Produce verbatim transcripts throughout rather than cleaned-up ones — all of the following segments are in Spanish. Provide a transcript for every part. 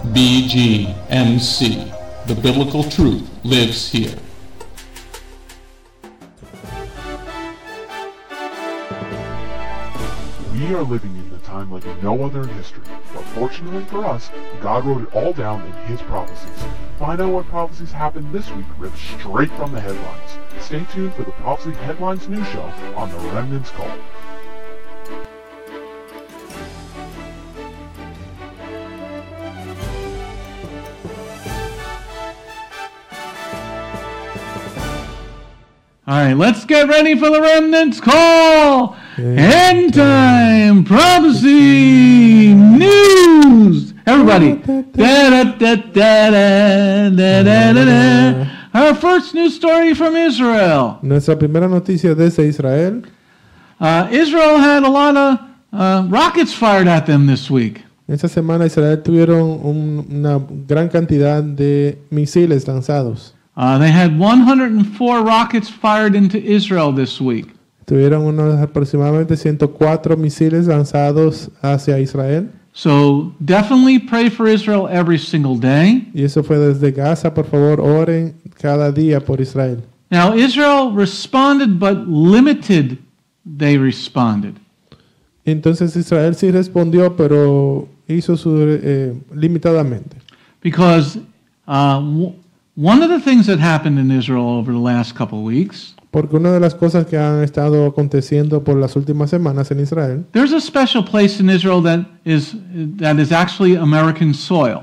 B G M C. The biblical truth lives here. We are living in a time like no other in history, but fortunately for us, God wrote it all down in His prophecies. Find out what prophecies happened this week ripped straight from the headlines. Stay tuned for the Prophecy Headlines News Show on The Remnant's Call. All right, let's get ready for the Remnant's Call. End time prophecy news. Everybody. Da, da, da, da, da, da, da, da, da. Our first news story from Israel. Nuestra primera noticia desde Israel. Uh, Israel had a lot of uh, rockets fired at them this week. Esta semana Israel tuvieron un, una gran cantidad de misiles lanzados. Uh, they had one hundred four rockets fired into Israel this week. Tuvieron unos aproximadamente ciento cuatro misiles lanzados hacia Israel. So definitely pray for Israel every single day. Y eso fue desde Gaza. Por favor, oren cada día por Israel. Now Israel responded, but limited they responded. Entonces Israel sí respondió, pero hizo su eh, limitadamente. Because uh, w- one of the things that happened in Israel over the last couple of weeks, Porque una de las cosas que han estado aconteciendo por las últimas semanas en Israel, there's a special place in Israel that is that is actually American soil.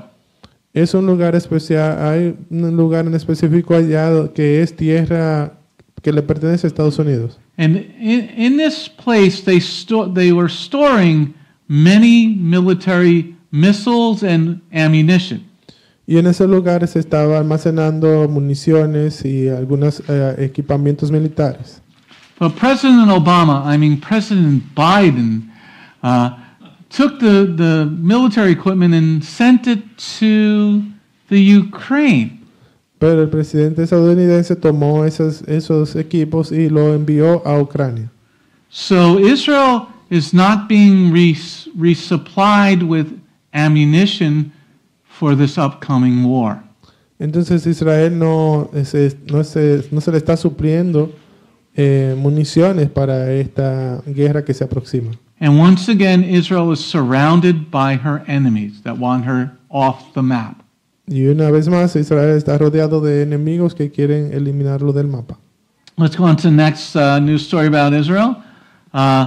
es un lugar especial, hay un lugar en específico allá que es tierra que le pertenece a Estados Unidos. And in, in this place, they sto- they were storing many military missiles and ammunition. Y en ese lugar se estaba almacenando municiones y algunos eh, equipamientos militares. But President Obama, I mean President Biden, uh, took the, the military equipment and sent it to the Ukraine. Pero el presidente estadounidense tomó esos, esos equipos y lo envió a Ucrania. So Israel is not being res- resupplied with ammunition for this upcoming war. Entonces Israel no, se, no, se, no se le está supliendo eh, municiones para esta guerra que se aproxima. And once again, Israel is surrounded by her enemies that want her off the map. Y una vez más Israel está rodeado de enemigos que quieren eliminarlo del mapa. Let's go on to the next uh, news story about Israel. Uh,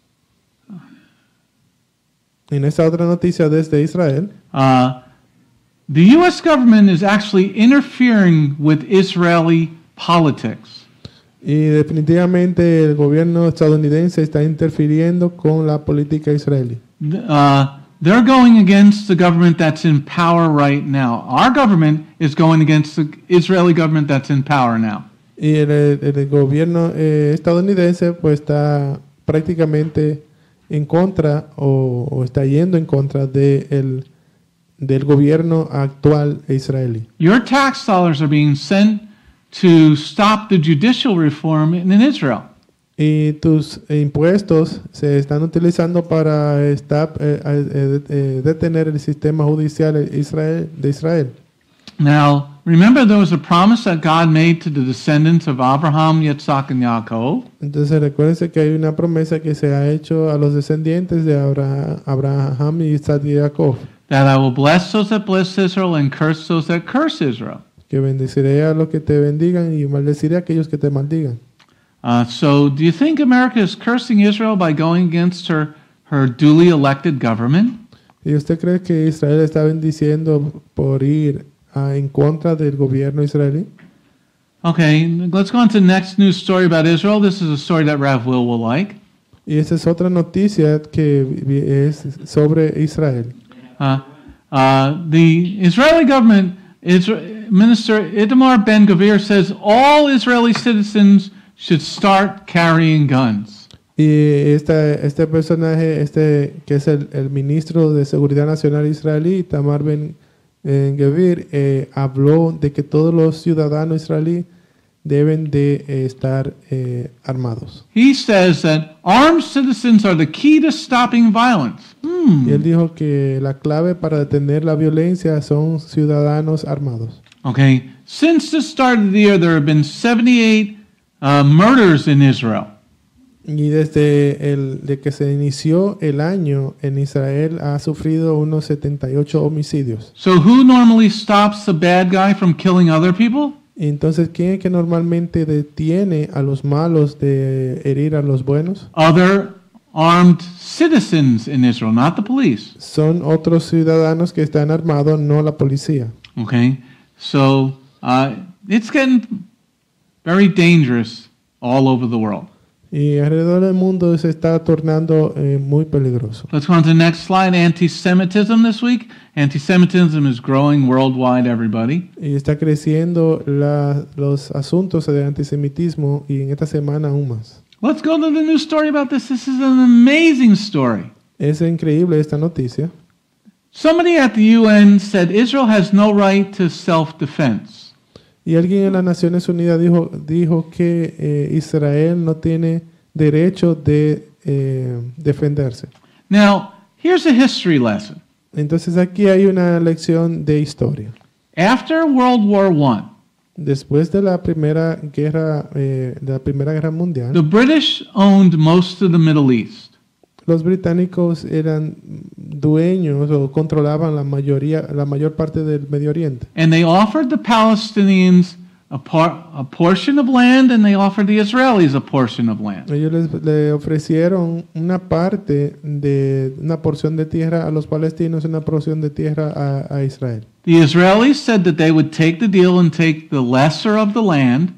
En esta otra noticia desde Israel, uh, the U S government is actually interfering with Israeli politics. y definitivamente el gobierno estadounidense está interfiriendo con la política israelí. Uh, they're going against the government that's in power right now. Our government is going against the Israeli government that's in power now. Y el, el gobierno eh, estadounidense pues está prácticamente en contra o, o está yendo en contra de el, del gobierno actual israelí. Your tax dollars are being sent to stop the judicial reform in, in Israel. Y tus impuestos se están utilizando para estar, eh, eh, eh, detener el sistema judicial de Israel, de Israel. Now, remember there was a promise that God made to the descendants of Abraham, Yitzhak, and Yaakov. Entonces recuérdense que hay una promesa que se ha hecho a los descendientes de Abraham, Abraham Isaac y Jacob, That I will bless those that bless Israel and curse those that curse Israel. que bendeciré a los que te bendigan y maldeciré a aquellos que te maldigan. Uh, so, do you think America is cursing Israel by going against her, her duly elected government? ¿Y usted cree que Israel está bendiciendo por ir a, en contra del gobierno israelí? Okay, let's go on to the next news story about Israel. This is a story that Rav Will will like. Y esa es otra noticia que vi- es sobre Israel. Uh, uh, the Israeli government, Isra- Minister Itamar Ben-Gvir says all Israeli citizens should start carrying guns. Y esta, este personaje, este que es el, el ministro de Seguridad Nacional israelí, Tamar Ben eh, Gvir, eh, habló de que todos los ciudadanos israelíes deben de eh, estar eh, armados. He says that armed citizens are the key to stopping violence. Hmm. Y él dijo que la clave para detener la violencia son ciudadanos armados. Okay. Since the start of the year, there have been seventy-eight uh, murders in Israel. Y desde el de que se inició el año en Israel ha sufrido unos setenta y ocho homicidios. So who normally stops the bad guy from killing other people? Y entonces, ¿quién es que normalmente detiene a los malos de herir a los buenos? Other armed citizens in Israel, not the police. Son otros ciudadanos que están armados, no la policía. Okay. So uh, it's getting very dangerous all over the world. Y alrededor del mundo se está tornando eh, muy peligroso. Let's go on to the next slide. Anti-Semitism this week. Anti-Semitism is growing worldwide, everybody. Y está creciendo la, los asuntos de antisemitismo y en esta semana aún más. Let's go to the news story about this. This is an amazing story. Es increíble esta noticia. Somebody at the U N said Israel has no right to self-defense. Y alguien en las Naciones Unidas dijo, dijo que eh, Israel no tiene derecho de eh, defenderse. Now, here's a history lesson. Entonces aquí hay una lección de historia. After World War One, Después de la primera guerra, eh, de la primera guerra mundial, the British owned most of the Middle East. los británicos eran dueños o controlaban la mayoría, la mayor parte del Medio Oriente. And they offered the Palestinians a, par- a portion of land, and they offered the Israelis a portion of land. Ellos les, le ofrecieron una parte de una porción de tierra a los palestinos y una porción de tierra a, a Israel. The Israelis said that they would take the deal and take the lesser of the land,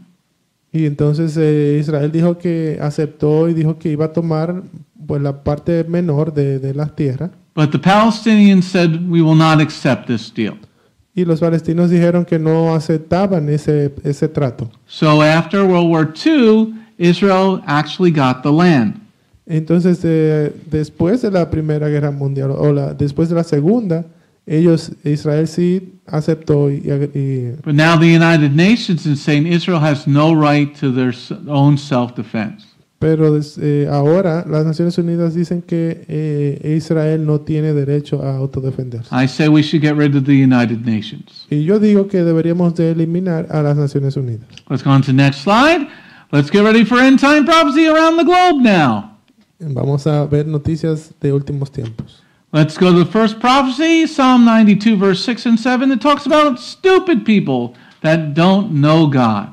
Y entonces eh, Israel dijo que aceptó y dijo que iba a tomar pues la parte menor de, de las tierras. but the Palestinians said, we will not accept this deal. Y los palestinos dijeron que no aceptaban ese, ese trato. So after World War Two, Israel actually got the land. Entonces, eh, después de la Primera Guerra Mundial, o la, después de la Segunda, ellos, Israel sí aceptó. Y, y- But now the United Nations is saying Israel has no right to their s- own self-defense. pero des- eh, ahora las Naciones Unidas dicen que eh, Israel no tiene derecho a autodefenderse. I say we should get rid of the United Nations. Y yo digo que deberíamos de eliminar a las Naciones Unidas. Let's go on to the next slide. Let's get ready for end time prophecy around the globe now. Vamos a ver noticias de últimos tiempos. Let's go to the first prophecy, Psalm ninety-two, verse six and seven. It talks about stupid people that don't know God.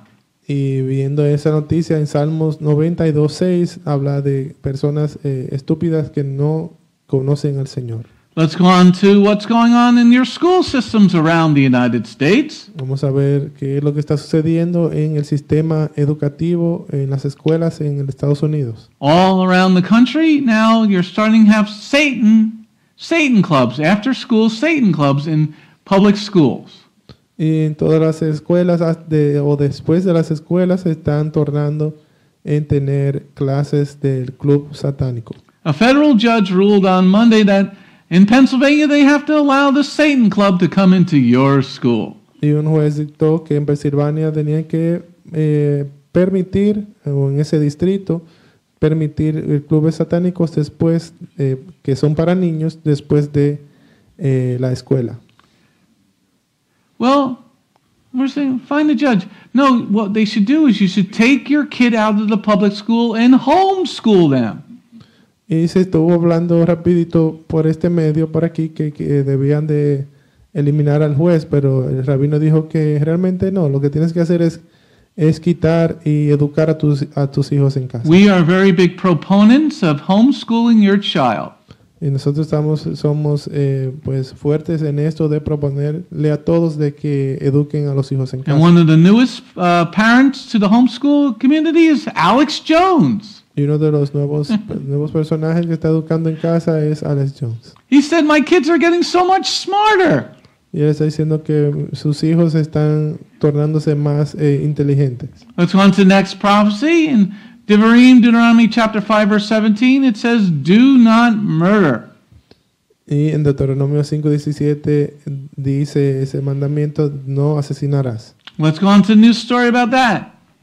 Y viendo esa noticia en Salmos noventa y dos, seis, habla de personas eh, estúpidas que no conocen al Señor. Let's go on to what's going on in your school systems around the United States. Vamos a ver qué es lo que está sucediendo en el sistema educativo, en las escuelas en los Estados Unidos. All around the country, now you're starting to have Satan, Satan clubs, after school Satan clubs in public schools. Y en todas las escuelas as- de- o después de las escuelas se están tornando en tener clases del club satánico. A federal judge ruled on Monday that in Pennsylvania they have to allow the Satan club to come into your school. Y un juez dictó que en Pensilvania tenían que eh, permitir, o en ese distrito, permitir eh, clubes satánicos después, eh, que son para niños, después de eh, la escuela. Well, we're saying find a judge. No, what they should do is you should take your kid out of the public school and homeschool them. Y se estuvo hablando rapidito por este medio por aquí que, que debían de eliminar al juez, pero el rabino dijo que realmente no, lo que tienes que hacer es, es quitar y educar a tus, a tus hijos en casa. We are very big proponents of homeschooling your child. Y nosotros estamos, somos eh, pues fuertes en esto de proponerle a todos de que eduquen a los hijos en And casa. one of the newest uh, parents to the homeschool community is Alex Jones. Y uno de los nuevos, nuevos personajes que está educando en casa es Alex Jones. He said, my kids are getting so much smarter. Y él está diciendo que sus hijos están tornándose más eh, inteligentes. Let's go on to the next prophecy. In Devarim, Deuteronomy chapter five, verse seventeen, it says, do not murder. Y en Deuteronomio cinco diecisiete dice ese mandamiento, no asesinarás. Let's go on to the news story about that.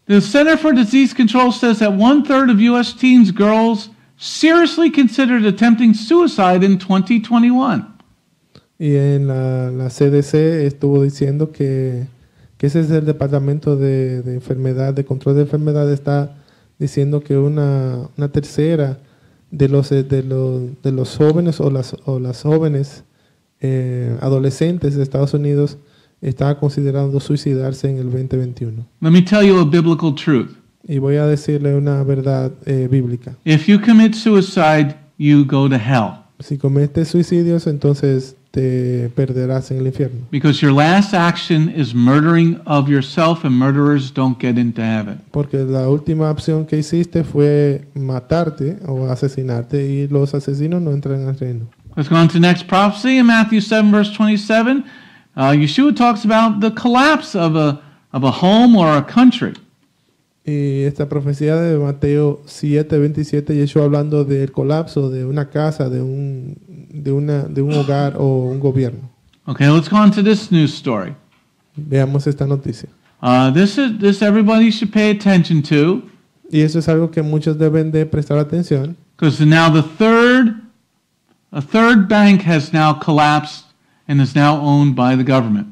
The Center for Disease Control says that one third of U S teens girls seriously considered attempting suicide in twenty twenty-one. Y en la, la C D C estuvo diciendo que, que ese es el Departamento de, de Enfermedad, de Control de Enfermedad, está diciendo que una, una tercera de los, de los, de los jóvenes o las, o las jóvenes eh, adolescentes de Estados Unidos estaba considerando suicidarse en el veinte veintiuno. Let me tell you a biblical truth. Y voy a decirle una verdad eh, bíblica. If you commit suicide, you go to hell. Si cometes suicidios, entonces te perderás en el infierno. Because your last action is murdering of yourself, and murderers don't get into heaven. Porque la última opción que hiciste fue matarte o asesinarte, y los asesinos no entran al reino. Let's go on to the next prophecy in Matthew seven, verse twenty-seven. Uh, Yeshua talks about the collapse of a, of a home or a country. Y esta profecía de Mateo siete veintisiete, Yeshua hablando del colapso de una casa, de un, de una, de un hogar o un gobierno. Okay, let's go on to this news story. Veamos esta noticia. Uh, this is this everybody should pay attention to, Y eso es algo que muchos deben de prestar atención, because now the third, a third bank has now collapsed and is now owned by the government.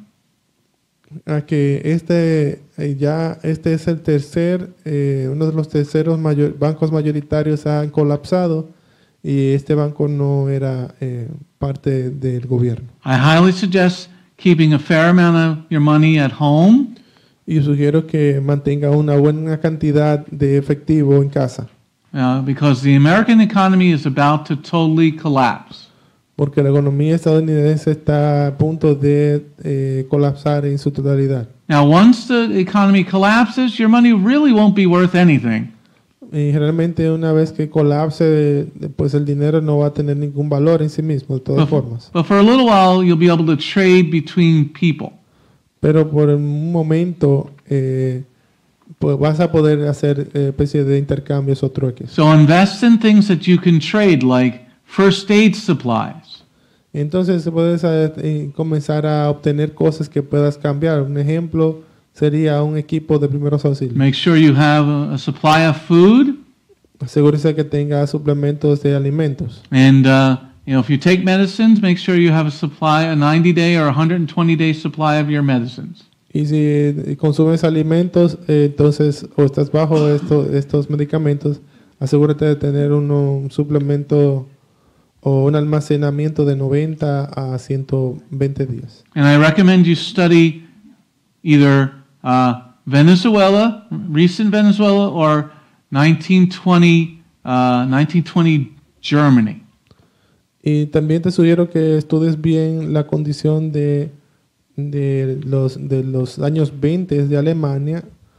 a que este eh, ya este es el tercer, eh, uno de los terceros mayor, bancos mayoritarios han colapsado, y este banco no era eh, parte del gobierno. I highly suggest keeping a fair amount of your money at home, Y sugiero que mantenga una buena cantidad de efectivo en casa, uh, because the American economy is about to totally collapse. porque la economía estadounidense está a punto de eh, colapsar en su totalidad. Now, once the economy collapses, your money really won't be worth anything. Y generalmente una vez que colapse, pues el dinero no va a tener ningún valor en sí mismo, de todas But, formas. but for a little while, you'll be able to trade between people. Pero por un momento, eh, pues vas a poder hacer eh, especie de intercambios o trueques. So invest in things that you can trade, like first aid supplies. Entonces puedes eh, comenzar a obtener cosas que puedas cambiar. Un ejemplo sería un equipo de primeros auxilios. Make sure you have a, a supply of food, Asegúrese que tenga suplementos de alimentos. and uh, you know, if you take medicines, make sure you have a supply, a ninety day or one hundred twenty day supply of your medicines. Y si consumes alimentos, eh, entonces, o estás bajo esto, estos medicamentos, asegúrate de tener uno, un suplemento o un almacenamiento de noventa a ciento veinte días. And I recommend you study either uh, Venezuela, recent Venezuela, or nineteen twenty, uh, nineteen twenty Germany. Y también te sugiero que estudies bien la condición de, de, los, de los años veinte de Alemania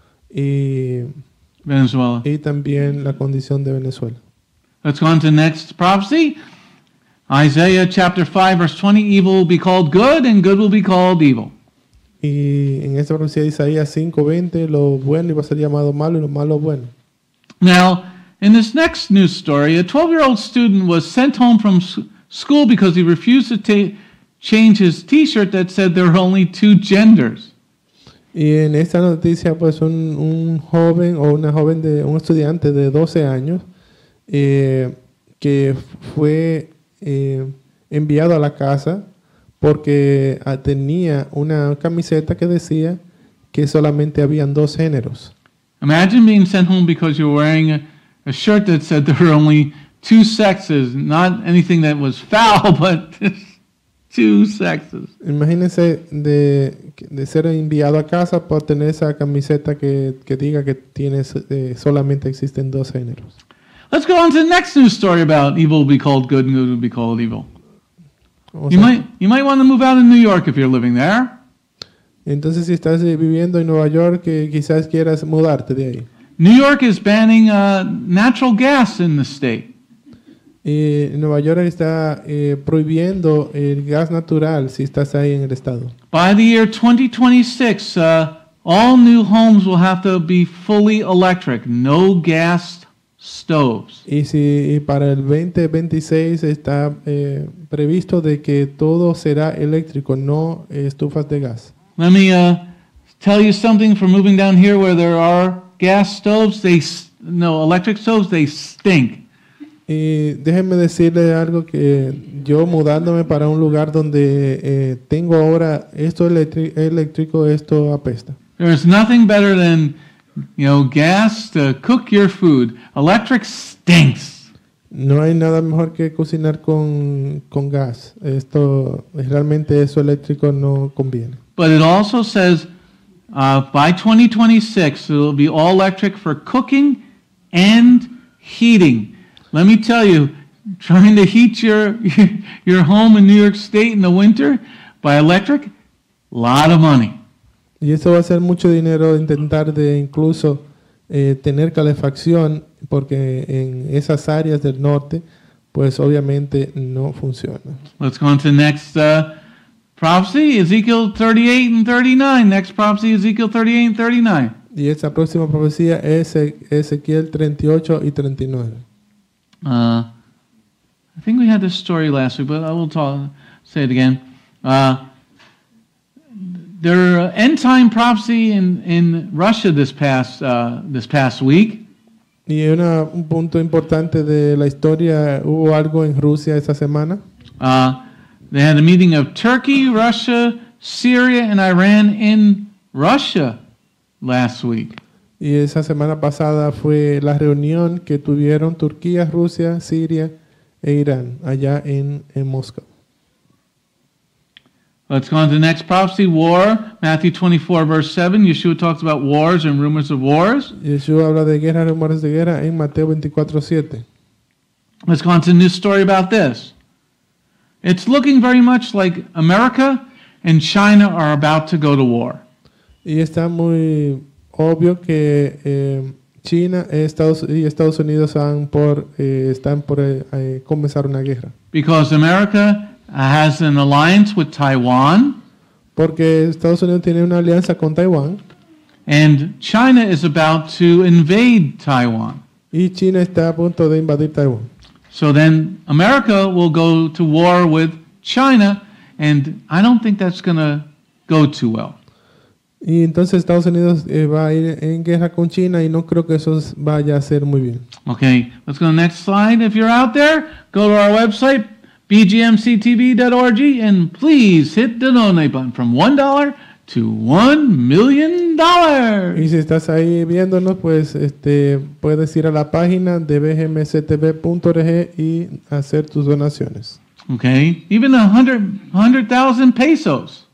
y, Venezuela. y también la condición de Venezuela. Let's go on to the next prophecy. Isaiah chapter five, verse twenty, evil will be called good and good will be called evil. Y en esta profecía de Isaías cinco veinte, lo bueno iba a ser llamado malo y lo malo bueno. Now, in this next news story, a twelve-year-old student was sent home from s- school because he refused to ta- change his t-shirt that said there were only two genders. Y en esta noticia, pues un, un joven o una joven, de un estudiante de doce años eh, que fue eh, enviado a la casa porque ah, tenía una camiseta que decía que solamente habían dos géneros. Imagine being sent home because you're wearing a, a shirt that said there were only two sexes, not anything that was foul, but just two sexes. Imagínense de, de ser enviado a casa por tener esa camiseta que, que diga que tienes, eh, solamente existen dos géneros. Let's go on to the next news story about evil will be called good and good will be called evil. O You sea, might you might want to move out of New York if you're living there. entonces, si estás eh, viviendo en Nueva York, que quizás quieras mudarte de ahí. New York is banning uh, natural gas in the state. Y Nueva York está eh, prohibiendo el gas natural si estás ahí en el estado. By the year twenty twenty-six, uh, all new homes will have to be fully electric, no gas stoves. Y si y para el veinte veintiséis está eh, previsto de que todo será eléctrico, no eh, estufas de gas. Let me uh, tell you something from moving down here where there are gas stoves, they s- no electric stoves, they stink. Y déjenme decirle algo que yo mudándome para un lugar donde eh, tengo ahora esto electri- eléctrico, esto apesta. There's nothing better than, you know, gas to cook your food. Electric stinks. No hay nada mejor que cocinar con, con gas. Esto realmente eso eléctrico no conviene. But it also says uh, by twenty twenty-six, it will be all electric for cooking and heating. Let me tell you, trying to heat your your home in New York State in the winter by electric, a lot of money. Y eso va a ser mucho dinero intentar de incluso eh, tener calefacción, porque en esas áreas del norte, pues obviamente no funciona. Let's go on to the next uh, prophecy, Ezekiel thirty-eight and thirty-nine. Next prophecy, Ezekiel thirty-eight and thirty-nine. Y esa próxima profecía es E- Ezequiel treinta y ocho y treinta y nueve. Uh, I think we had this story last week, but I will talk, say it again. Uh, there are end time prophecy in, in Russia this past uh, this past week. Y una, un punto importante de la historia, hubo algo en Rusia esta semana. Uh, they had a meeting of Turkey, Russia, Syria, and Iran in Russia last week. Y esa semana pasada fue la reunión que tuvieron Turquía, Rusia, Siria e Irán allá en, en Moscú. Let's go on to the next prophecy, war. Matthew twenty-four, verse seven. Yeshua talks about wars and rumors of wars. Yeshua habla de guerra, rumores de guerra en Mateo veinticuatro siete. Let's go on to a new story about this. It's looking very much like America and China are about to go to war. Y está muy obvio que eh, China Estados, y Estados Unidos han por, eh, están por eh, eh, comenzar una guerra. Because America has an alliance with Taiwan, Porque Estados Unidos tiene una alianza con Taiwán and China is about to invade Taiwan. y China está a punto de invadir Taiwán. So then America will go to war with China, and I don't think that's going to go too well. Y entonces Estados Unidos eh, va a ir en guerra con China y no creo que eso vaya a ser muy bien. Okay, let's go to the next slide. If you're out there, go to our website, b g m c t v dot org, and please hit the donate button from one dollar to one million dollars. Y si estás ahí viéndonos, pues este, puedes ir a la página de b g m c t v punto org y hacer tus donaciones. Okay, even a hundred hundred thousand pesos.